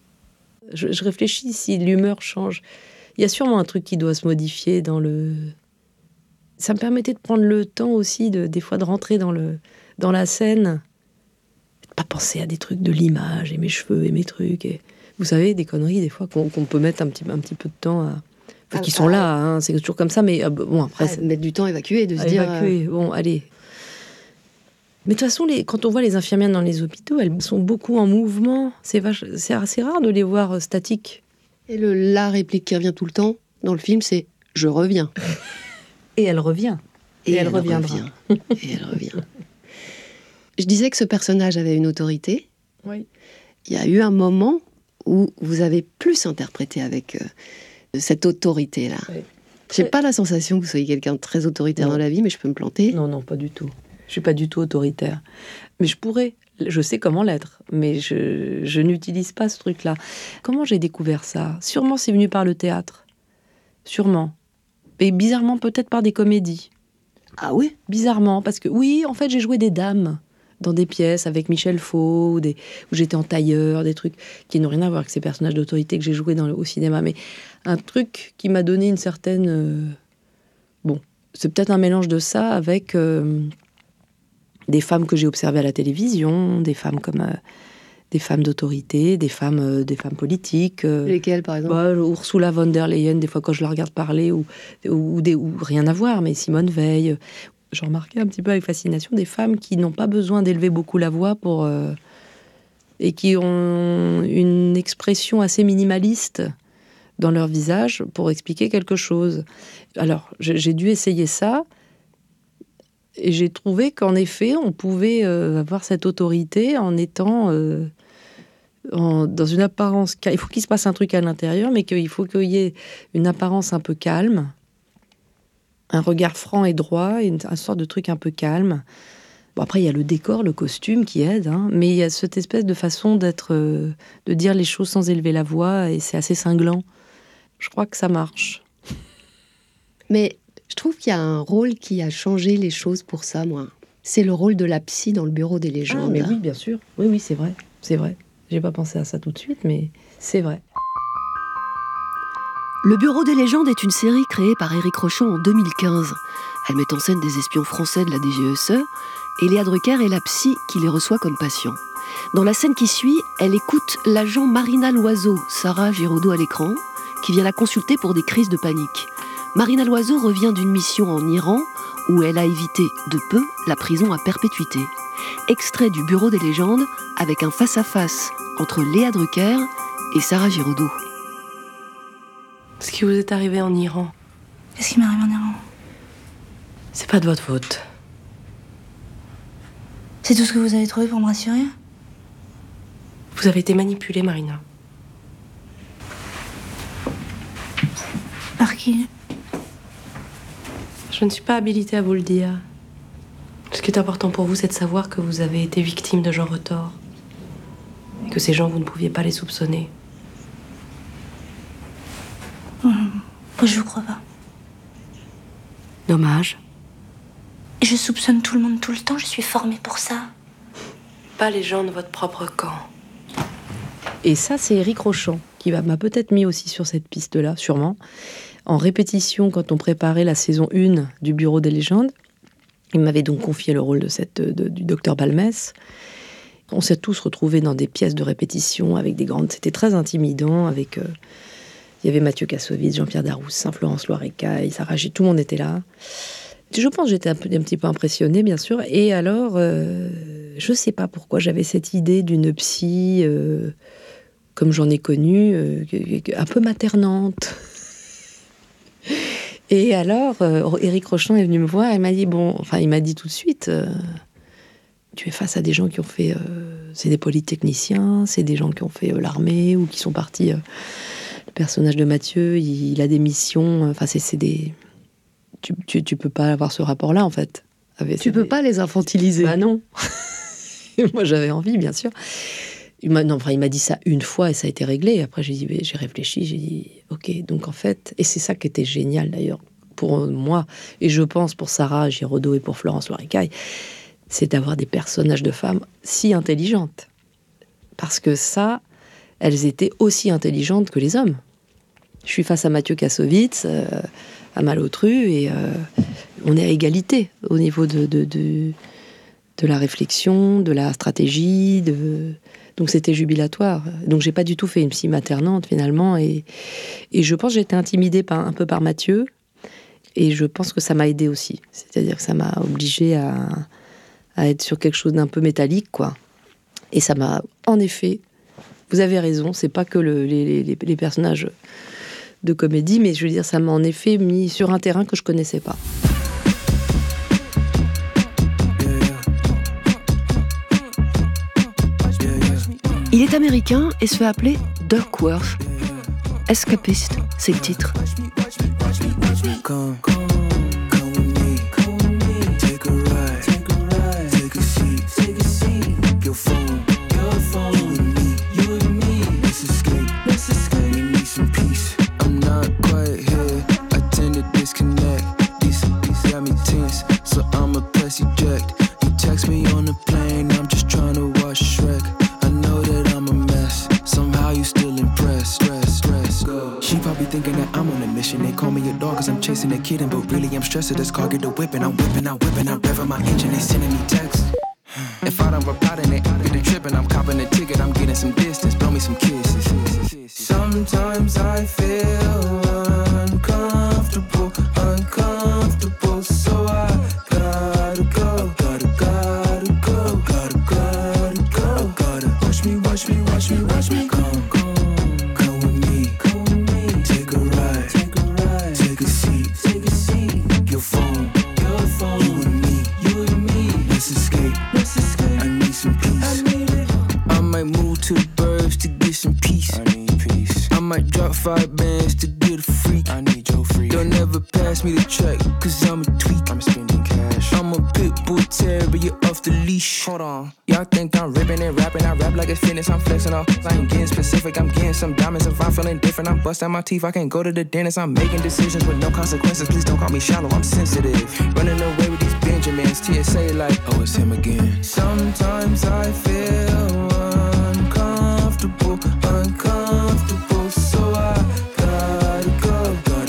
[SPEAKER 2] Je réfléchis si l'humeur change. Il y a sûrement un truc qui doit se modifier dans le... Ça me permettait de prendre le temps aussi, des fois, de rentrer dans la scène. De pas penser à des trucs de l'image, et mes cheveux, et mes trucs. Et... Vous savez, des conneries, des fois, qu'on peut mettre un petit peu de temps à... Enfin, qui sont là, hein, c'est toujours comme ça, mais bon, après...
[SPEAKER 1] mettre du temps à évacuer, de se dire...
[SPEAKER 2] Bon, allez... Mais de toute façon, quand on voit les infirmières dans les hôpitaux, elles sont beaucoup en mouvement. C'est assez rare de les voir statiques.
[SPEAKER 1] Et la réplique qui revient tout le temps dans le film, c'est « je reviens ».
[SPEAKER 2] Et elle revient. Et elle reviendra.
[SPEAKER 1] Et elle revient. Je disais que ce personnage avait une autorité.
[SPEAKER 2] Oui.
[SPEAKER 1] Il y a eu un moment où vous avez plus interprété avec cette autorité-là. Oui. J'ai pas la sensation que vous soyez quelqu'un de très autoritaire dans la vie, mais je peux me planter.
[SPEAKER 2] Non, pas du tout. Je suis pas du tout autoritaire. Mais je sais comment l'être, mais je n'utilise pas ce truc-là. Comment j'ai découvert ça ? Sûrement c'est venu par le théâtre. Sûrement. Et bizarrement peut-être par des comédies.
[SPEAKER 1] Ah oui ?
[SPEAKER 2] Bizarrement, parce que oui, en fait j'ai joué des dames dans des pièces avec Michel Faux, où j'étais en tailleur, des trucs qui n'ont rien à voir avec ces personnages d'autorité que j'ai joués au cinéma. Mais un truc qui m'a donné une certaine... Bon, c'est peut-être un mélange de ça avec... des femmes que j'ai observées à la télévision, des femmes des femmes d'autorité, des femmes politiques.
[SPEAKER 1] Lesquelles, par exemple ?
[SPEAKER 2] Ursula von der Leyen, des fois quand je la regarde parler, ou rien à voir, mais Simone Veil. Je remarquais un petit peu avec fascination des femmes qui n'ont pas besoin d'élever beaucoup la voix et qui ont une expression assez minimaliste dans leur visage pour expliquer quelque chose. Alors, j'ai dû essayer ça. Et j'ai trouvé qu'en effet, on pouvait avoir cette autorité en étant dans une apparence... Il faut qu'il se passe un truc à l'intérieur, mais qu'il faut qu'il y ait une apparence un peu calme, un regard franc et droit, une sorte de truc un peu calme. Bon, après, il y a le décor, le costume qui aide, hein, mais il y a cette espèce de façon de dire les choses sans élever la voix, et c'est assez cinglant. Je crois que ça marche.
[SPEAKER 1] Mais... je trouve qu'il y a un rôle qui a changé les choses pour ça, moi. C'est le rôle de la psy dans le Bureau des légendes.
[SPEAKER 2] Ah, mais oui, bien sûr. Oui, c'est vrai. C'est vrai. J'ai pas pensé à ça tout de suite, mais c'est vrai.
[SPEAKER 1] Le Bureau des légendes est une série créée par Éric Rochon en 2015. Elle met en scène des espions français de la DGSE, et Léa Drucker est la psy qui les reçoit comme patients. Dans la scène qui suit, elle écoute l'agent Marina Loiseau, Sarah Giraudot à l'écran, qui vient la consulter pour des crises de panique. Marina Loiseau revient d'une mission en Iran où elle a évité de peu la prison à perpétuité. Extrait du Bureau des légendes avec un face-à-face entre Léa Drucker et Sarah Giraudot.
[SPEAKER 2] Ce qui vous est arrivé en Iran.
[SPEAKER 9] Qu'est-ce qui m'est arrivé en Iran?
[SPEAKER 2] C'est pas de votre faute.
[SPEAKER 9] C'est tout ce que vous avez trouvé pour me rassurer?
[SPEAKER 2] Vous avez été manipulée, Marina.
[SPEAKER 9] Par qui?
[SPEAKER 2] Je ne suis pas habilitée à vous le dire. Ce qui est important pour vous, c'est de savoir que vous avez été victime de gens retors. Et que ces gens, vous ne pouviez pas les soupçonner.
[SPEAKER 9] Je vous crois pas.
[SPEAKER 2] Dommage.
[SPEAKER 9] Je soupçonne tout le monde tout le temps, je suis formée pour ça.
[SPEAKER 2] Pas les gens de votre propre camp. Et ça, c'est Éric Rochant, qui m'a peut-être mis aussi sur cette piste-là, sûrement. En répétition, quand on préparait la saison 1 du Bureau des légendes, il m'avait donc confié le rôle du docteur Balmès. On s'est tous retrouvés dans des pièces de répétition avec des grandes... C'était très intimidant, avec... il y avait Mathieu Kassovitz, Jean-Pierre Daroussin, Florence Loirecaille, Sarah Giraudot, tout le monde était là. Je pense que j'étais un petit peu impressionnée, bien sûr. Et alors, je sais pas pourquoi j'avais cette idée d'une psy, comme j'en ai connu, un peu maternante. Et alors, Éric Rochant est venu me voir, il m'a dit, il m'a dit tout de suite, tu es face à des gens qui ont fait, c'est des polytechniciens, c'est des gens qui ont fait l'armée ou qui sont partis. Le personnage de Mathieu, il a des missions, c'est des... Tu peux pas avoir ce rapport-là, en fait.
[SPEAKER 1] Tu peux pas les infantiliser.
[SPEAKER 2] Bah non. Moi, j'avais envie, bien sûr. Il m'a dit ça une fois et ça a été réglé. Après, j'ai réfléchi, j'ai dit, ok, donc en fait... Et c'est ça qui était génial, d'ailleurs, pour moi, et je pense pour Sarah Giraudot et pour Florence Loirecaille, c'est d'avoir des personnages de femmes si intelligentes. Parce que ça, elles étaient aussi intelligentes que les hommes. Je suis face à Mathieu Kassovitz... à Malotru, et on est à égalité au niveau de la réflexion, de la stratégie, donc c'était jubilatoire. Donc j'ai pas du tout fait une psy maternante finalement, et je pense que j'ai été intimidée un peu par Mathieu, et je pense que ça m'a aidée aussi. C'est-à-dire que ça m'a obligée à être sur quelque chose d'un peu métallique, quoi. Et ça m'a, en effet, vous avez raison, c'est pas que les personnages de comédie, mais je veux dire, ça m'a en effet mis sur un terrain que je connaissais pas.
[SPEAKER 1] Il est américain et se fait appeler Duckworth. Escapiste, c'est le titre.
[SPEAKER 10] Chasing a kitten, but really I'm stressed at this car, get the whipping. I'm whipping, revving my engine, they sending me texts. If I don't reply, then they get the tripping. I'm copping a ticket, I'm getting some distance, blow me some kisses. Sometimes I feel uncomfortable, so I gotta go. Watch me, come with me, take a ride. Take a seat. Your phone. You and me. Let's escape. I need some peace. I might move to the burbs to get some peace. I need peace. I might drop 5 bands to get a freak. I need your freak. Don't ever pass me the track, cause I'm a tweak. I'm spending cash. I'm a pit bull terrier, but you're off the leash. Hold on. Y'all think I'm ripping and rapping. I rap like it's fitness, I'm flexing off. I ain't getting specific, I'm getting some diamonds. If I'm feeling different, I'm busting my teeth. I can't go to the dentist, I'm making decisions with no consequences. Please don't call me shallow, I'm sensitive. Running away with these Benjamins, TSA like, oh, it's him again. Sometimes I feel uncomfortable, so I gotta go.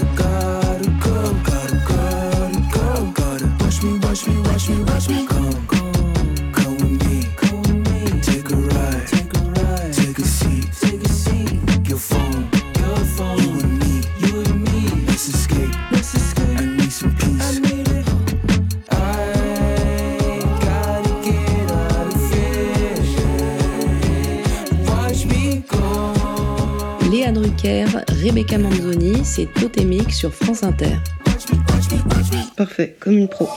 [SPEAKER 10] Watch me, come with me, take a ride, take a seat, your phone, you and me, let's escape, I need some peace, I gotta get out of here,
[SPEAKER 2] Drucker, Rebecca Manzoni, c'est Totémique sur France Inter.
[SPEAKER 1] Parfait, comme une pro.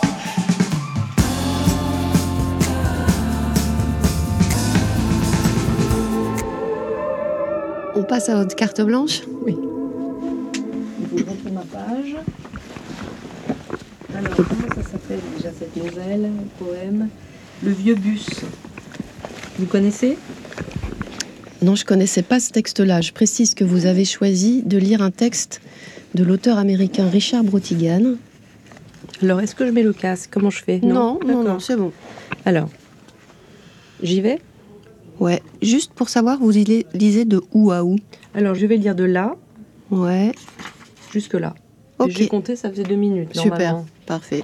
[SPEAKER 1] On passe à votre carte blanche ?
[SPEAKER 2] Oui. Je vous montre ma page. Alors, comment ça s'appelle déjà cette nouvelle, poème ? Le vieux bus. Vous connaissez ?
[SPEAKER 1] Non, je ne connaissais pas ce texte-là. Je précise que vous avez choisi de lire un texte de l'auteur américain Richard Brotigan.
[SPEAKER 2] Alors, est-ce que je mets le casque ? Comment je fais ?
[SPEAKER 1] Non, c'est bon.
[SPEAKER 2] Alors, j'y vais ?
[SPEAKER 1] Ouais, juste pour savoir, vous lisez de où à où ?
[SPEAKER 2] Alors, je vais lire de là.
[SPEAKER 1] Ouais.
[SPEAKER 2] Jusque là.
[SPEAKER 1] Ok.
[SPEAKER 2] J'ai compté, ça faisait 2 minutes, normalement.
[SPEAKER 1] Super, parfait.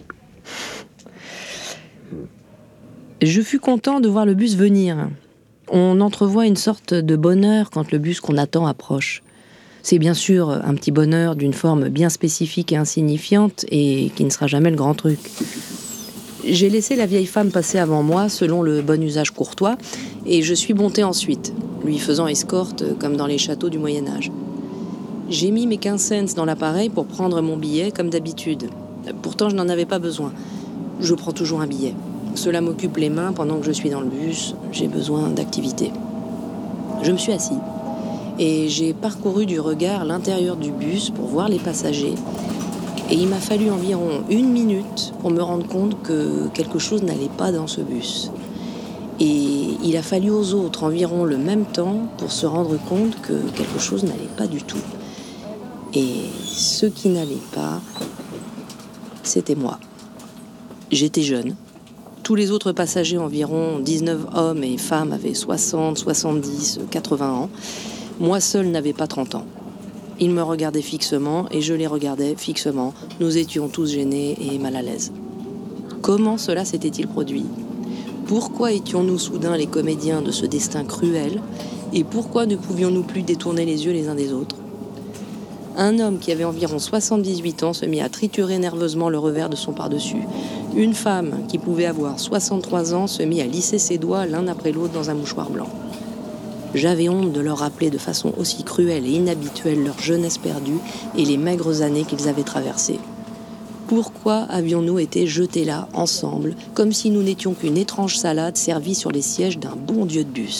[SPEAKER 2] Je fus content de voir le bus venir. On entrevoit une sorte de bonheur quand le bus qu'on attend approche. C'est bien sûr un petit bonheur d'une forme bien spécifique et insignifiante et qui ne sera jamais le grand truc. J'ai laissé la vieille femme passer avant moi selon le bon usage courtois et je suis montée ensuite, lui faisant escorte comme dans les châteaux du Moyen-Âge. J'ai mis mes 15 cents dans l'appareil pour prendre mon billet comme d'habitude. Pourtant, je n'en avais pas besoin. Je prends toujours un billet. Cela m'occupe les mains pendant que je suis dans le bus. J'ai besoin d'activité. Je me suis assis et j'ai parcouru du regard l'intérieur du bus pour voir les passagers. Et il m'a fallu environ 1 minute pour me rendre compte que quelque chose n'allait pas dans ce bus. Et il a fallu aux autres environ le même temps pour se rendre compte que quelque chose n'allait pas du tout. Et ce qui n'allait pas, c'était moi. J'étais jeune. Tous les autres passagers, environ 19 hommes et femmes, avaient 60, 70, 80 ans. Moi seul n'avais pas 30 ans. Ils me regardaient fixement et je les regardais fixement. Nous étions tous gênés et mal à l'aise. Comment cela s'était-il produit ? Pourquoi étions-nous soudain les comédiens de ce destin cruel ? Et pourquoi ne pouvions-nous plus détourner les yeux les uns des autres ? Un homme qui avait environ 78 ans se mit à triturer nerveusement le revers de son pardessus. Une femme qui pouvait avoir 63 ans se mit à lisser ses doigts l'un après l'autre dans un mouchoir blanc. J'avais honte de leur rappeler de façon aussi cruelle et inhabituelle leur jeunesse perdue et les maigres années qu'ils avaient traversées. Pourquoi avions-nous été jetés là, ensemble, comme si nous n'étions qu'une étrange salade servie sur les sièges d'un bon dieu de bus ?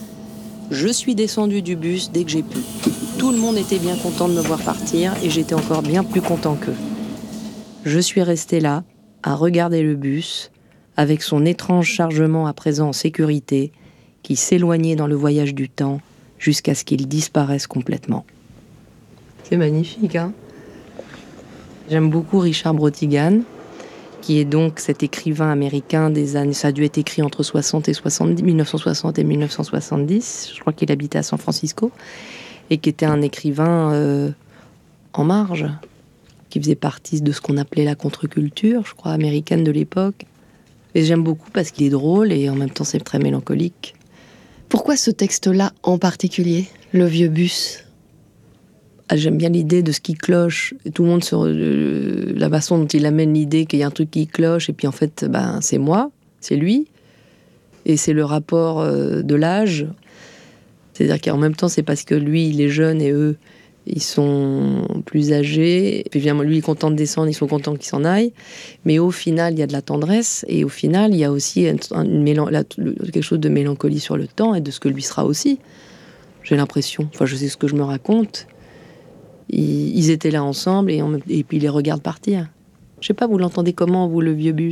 [SPEAKER 2] Je suis descendu du bus dès que j'ai pu. Tout le monde était bien content de me voir partir et j'étais encore bien plus content qu'eux. Je suis resté là, à regarder le bus, avec son étrange chargement à présent en sécurité, qui s'éloignait dans le voyage du temps jusqu'à ce qu'il disparaisse complètement. C'est magnifique, hein ? J'aime beaucoup Richard Brotigan, qui est donc cet écrivain américain des années... Ça a dû être écrit entre 1960 et 1970. Je crois qu'il habitait à San Francisco. Et qui était un écrivain en marge, qui faisait partie de ce qu'on appelait la contre-culture, je crois, américaine de l'époque. Et j'aime beaucoup parce qu'il est drôle et en même temps c'est très mélancolique.
[SPEAKER 1] Pourquoi ce texte-là en particulier, Le vieux bus ?
[SPEAKER 2] J'aime bien l'idée de ce qui cloche. Et tout le monde sur la façon dont il amène l'idée qu'il y a un truc qui cloche et puis en fait, c'est moi, c'est lui. Et c'est le rapport de l'âge. C'est-à-dire qu'en même temps, c'est parce que lui, il est jeune et eux, ils sont plus âgés. Et puis lui, il est content de descendre, ils sont contents qu'il s'en aille. Mais au final, il y a de la tendresse. Et au final, il y a aussi quelque chose de mélancolie sur le temps et de ce que lui sera aussi. J'ai l'impression. Enfin, je sais ce que je me raconte. Ils étaient là ensemble et puis ils les regardent partir. Je sais pas, vous l'entendez comment, vous, le vieux bus ?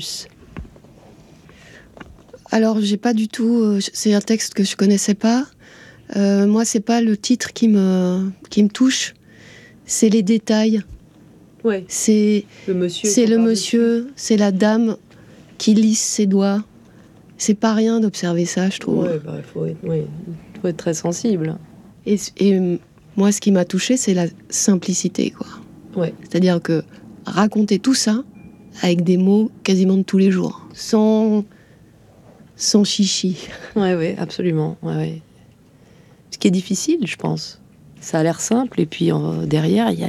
[SPEAKER 1] Alors, j'ai pas du tout... c'est un texte que je connaissais pas. Moi, c'est pas le titre qui me touche, c'est les détails.
[SPEAKER 2] Ouais.
[SPEAKER 1] C'est le monsieur, c'est la dame qui lisse ses doigts. C'est pas rien d'observer ça, je trouve.
[SPEAKER 2] Il faut être très sensible.
[SPEAKER 1] Et moi, ce qui m'a touchée, c'est la simplicité, quoi.
[SPEAKER 2] Ouais.
[SPEAKER 1] C'est-à-dire que raconter tout ça avec des mots quasiment de tous les jours, sans chichi.
[SPEAKER 2] Ouais, absolument. Ouais. Ce qui est difficile, je pense. Ça a l'air simple, et puis derrière, il y a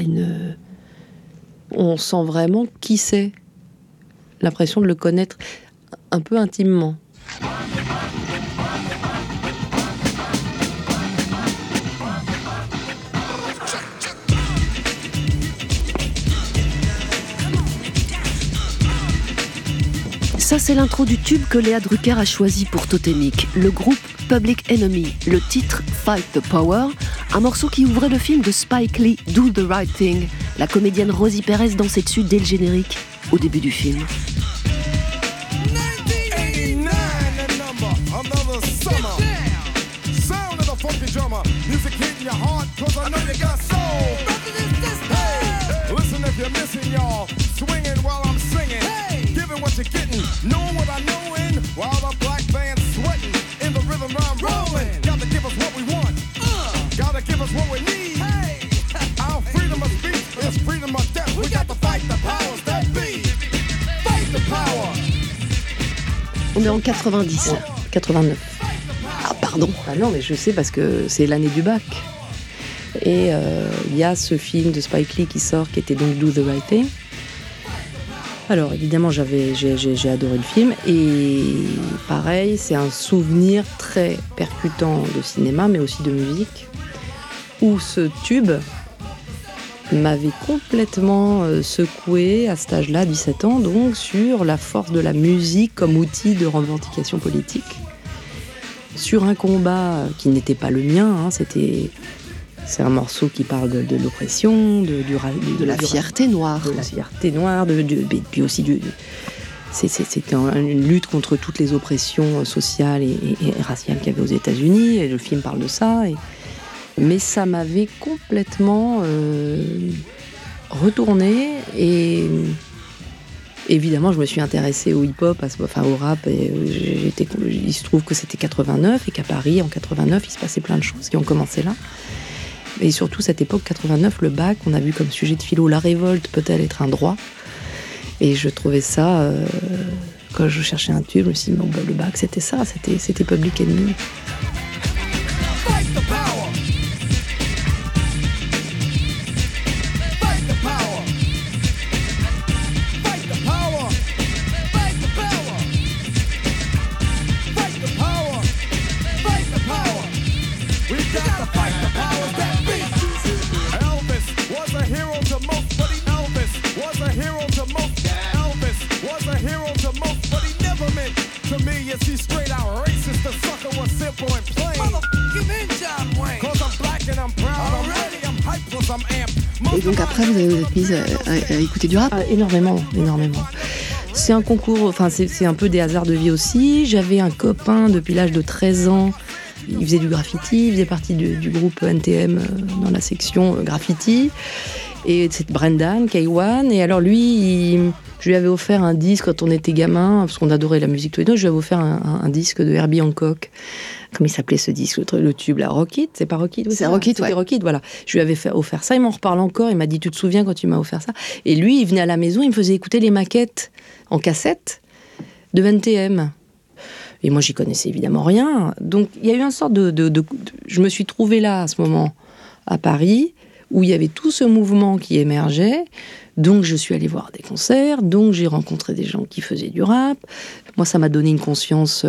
[SPEAKER 2] on sent vraiment qui c'est. L'impression de le connaître un peu intimement.
[SPEAKER 1] Ça, c'est l'intro du tube que Léa Drucker a choisi pour Totémique, le groupe Public Enemy, le titre Fight the Power, un morceau qui ouvrait le film de Spike Lee, Do the Right Thing. La comédienne Rosie Perez dansait dessus dès le générique, au début du film.
[SPEAKER 11] You're missing y'all, swinging while I'm singing, giving what you're getting, knowing what I know in, while the black band's sweating, in the rhythm I'm rolling, gotta give us what we want, gotta give us what we need, our freedom of speech is freedom of death, we got to fight the powers that be, fight the power.
[SPEAKER 1] On est en 90.
[SPEAKER 2] 89.
[SPEAKER 1] Ah pardon.
[SPEAKER 2] Ah non, mais je sais parce que c'est l'année du bac. Et il y a ce film de Spike Lee qui sort, qui était donc Do the Right Thing. Alors évidemment, j'ai adoré le film. Et pareil, c'est un souvenir très percutant de cinéma, mais aussi de musique, où ce tube m'avait complètement secoué à cet âge-là, 17 ans, donc sur la force de la musique comme outil de revendication politique. Sur un combat qui n'était pas le mien, hein, c'est un morceau qui parle de l'oppression, de
[SPEAKER 1] la fierté noire.
[SPEAKER 2] De la fierté noire, puis aussi c'était une lutte contre toutes les oppressions sociales et raciales qu'il y avait aux États-Unis. Et le film parle de ça. Mais ça m'avait complètement retourné. Et évidemment, je me suis intéressée au hip-hop, au rap. Et il se trouve que c'était 89 et qu'à Paris, en 89, il se passait plein de choses qui ont commencé là. Et surtout, cette époque, 89, le bac, on a vu comme sujet de philo, la révolte peut-elle être un droit ? Et je trouvais ça, quand je cherchais un tube, je me suis dit, bon, le bac, c'était ça, c'était Public Enemy.
[SPEAKER 1] Et donc après, vous êtes mise à écouter du rap ?
[SPEAKER 2] Énormément. C'est un concours, enfin c'est un peu des hasards de vie aussi. J'avais un copain depuis l'âge de 13 ans, il faisait du graffiti, il faisait partie du groupe NTM dans la section graffiti. Et c'est Brendan, K1. Et alors lui, je lui avais offert un disque quand on était gamin, parce qu'on adorait la musique tous les deux. Je lui avais offert un disque de Herbie Hancock. Comment il s'appelait ce disque, le tube, la Rock It, c'est pas Rock It,
[SPEAKER 1] c'est Rock It,
[SPEAKER 2] c'était Rock It, voilà. Je lui avais offert ça, il m'en reparle encore, il m'a dit, tu te souviens quand tu m'as offert ça ? Et lui, il venait à la maison, il me faisait écouter les maquettes en cassette de NTM. Et moi, j'y connaissais évidemment rien. Donc, il y a eu une sorte je me suis trouvée là, à ce moment, à Paris, où il y avait tout ce mouvement qui émergeait. Donc, je suis allée voir des concerts, donc j'ai rencontré des gens qui faisaient du rap. Moi, ça m'a donné une conscience...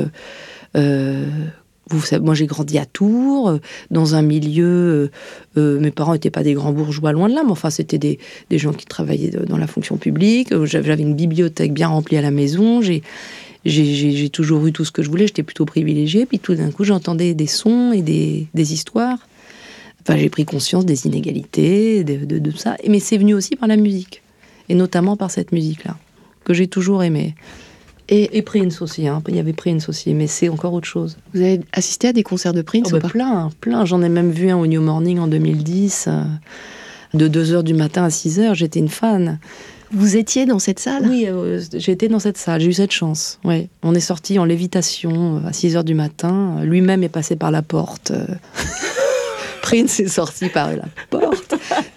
[SPEAKER 2] Vous savez, moi j'ai grandi à Tours, dans un milieu, mes parents n'étaient pas des grands bourgeois, loin de là, mais enfin c'était des gens qui travaillaient dans la fonction publique. J'avais une bibliothèque bien remplie à la maison, j'ai toujours eu tout ce que je voulais, j'étais plutôt privilégiée, puis tout d'un coup j'entendais des sons et des histoires. Enfin, j'ai pris conscience des inégalités, de ça, mais c'est venu aussi par la musique, et notamment par cette musique-là, que j'ai toujours aimée. Et Prince aussi, hein. Il y avait Prince aussi, mais c'est encore autre chose.
[SPEAKER 1] Vous avez assisté à des concerts de Prince ou pas ?
[SPEAKER 2] Plein. J'en ai même vu un au New Morning en 2010, de 2h du matin à 6h, j'étais une fan.
[SPEAKER 1] Vous étiez dans cette salle ?
[SPEAKER 2] Oui, j'étais dans cette salle, j'ai eu cette chance. Ouais. On est sorti en lévitation à 6h du matin, lui-même est passé par la porte. Prince est sorti par la porte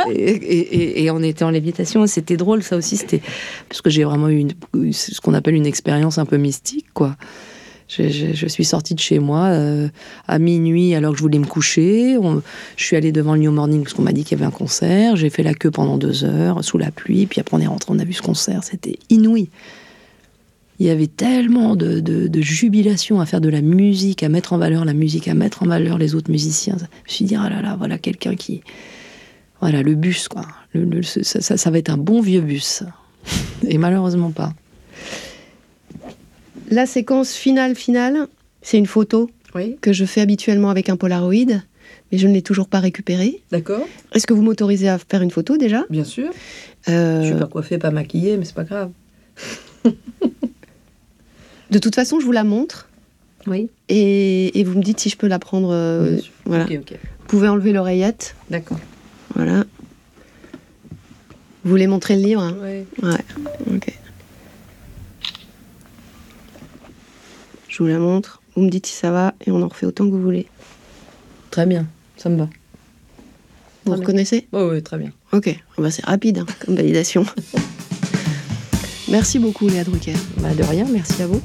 [SPEAKER 2] et on était en lévitation. C'était drôle, ça aussi, c'était parce que j'ai vraiment eu ce qu'on appelle une expérience un peu mystique, quoi. Je suis sortie de chez moi à minuit alors que je voulais me coucher. Je suis allée devant le New Morning parce qu'on m'a dit qu'il y avait un concert. J'ai fait la queue pendant 2 heures sous la pluie. Puis après on est rentré, on a vu ce concert. C'était inouï. Il y avait tellement de jubilation à faire de la musique, à mettre en valeur la musique, à mettre en valeur les autres musiciens. Je me suis dit, ah là là, voilà quelqu'un qui... Voilà, le bus, quoi. Ça va être un bon vieux bus. Et malheureusement pas.
[SPEAKER 1] La séquence finale, c'est une photo que je fais habituellement avec un Polaroid, mais je ne l'ai toujours pas récupérée.
[SPEAKER 2] D'accord.
[SPEAKER 1] Est-ce que vous m'autorisez à faire une photo déjà ?
[SPEAKER 2] Bien sûr. Je suis pas coiffée, pas maquillée, mais c'est pas grave.
[SPEAKER 1] De toute façon, je vous la montre.
[SPEAKER 2] Oui.
[SPEAKER 1] Et vous me dites si je peux la prendre. Voilà.
[SPEAKER 2] Ok.
[SPEAKER 1] Vous pouvez enlever l'oreillette.
[SPEAKER 2] D'accord.
[SPEAKER 1] Voilà. Vous voulez montrer le livre, hein ?
[SPEAKER 2] Oui.
[SPEAKER 1] Ouais. Ok. Je vous la montre. Vous me dites si ça va et on en refait autant que vous voulez.
[SPEAKER 2] Très bien, ça me va.
[SPEAKER 1] Vous reconnaissez ?
[SPEAKER 2] Oui, très bien.
[SPEAKER 1] Ok. Bah, c'est rapide hein, comme validation. Merci beaucoup, Léa Drucker.
[SPEAKER 2] De rien, merci à vous.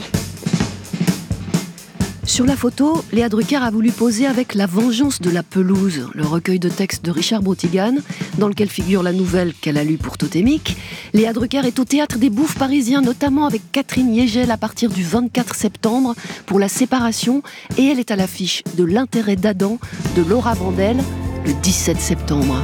[SPEAKER 1] Sur la photo, Léa Drucker a voulu poser avec La vengeance de la pelouse, le recueil de textes de Richard Brotigan, dans lequel figure la nouvelle qu'elle a lue pour Totémique. Léa Drucker est au Théâtre des Bouffes parisiens, notamment avec Catherine Yegel à partir du 24 septembre pour La séparation, et elle est à l'affiche de L'intérêt d'Adam de Laura Vandel le 17 septembre.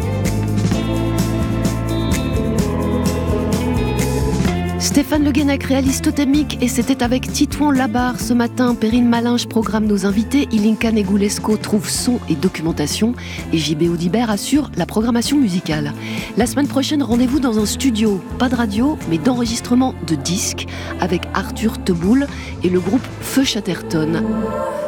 [SPEAKER 1] Stéphane Le Guenec réalise Totémique et c'était avec Titouan Labarre ce matin. Perrine Malinge programme nos invités, Ilinka Negulesco trouve son et documentation et JB Audibert assure la programmation musicale. La semaine prochaine, rendez-vous dans un studio, pas de radio, mais d'enregistrement de disques avec Arthur Teboul et le groupe Feu Chatterton.